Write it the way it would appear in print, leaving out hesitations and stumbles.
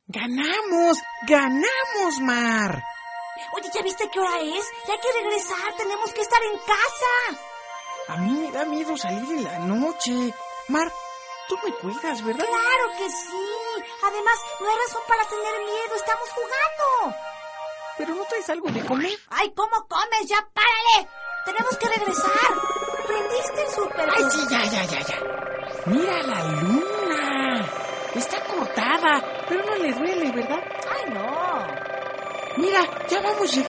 ¡Ganamos! ¡Ganamos, Mar! Oye, ¿ya viste qué hora es? Ya hay que regresar, tenemos que estar en casa. A mí me da miedo salir en la noche. Mar, tú me cuidas, ¿verdad? ¡Claro que sí! Además, no hay razón para tener miedo, estamos jugando. ¿Pero no traes algo de comer? ¡Ay, cómo comes! ¡Ya párale! ¡Tenemos que regresar! ¿Prendiste el súper? ¡Ay, sí, ya! ¡Mira la luna! Está cortada, pero no le duele, ¿verdad? ¡Ay, no! Mira, ya vamos llegando.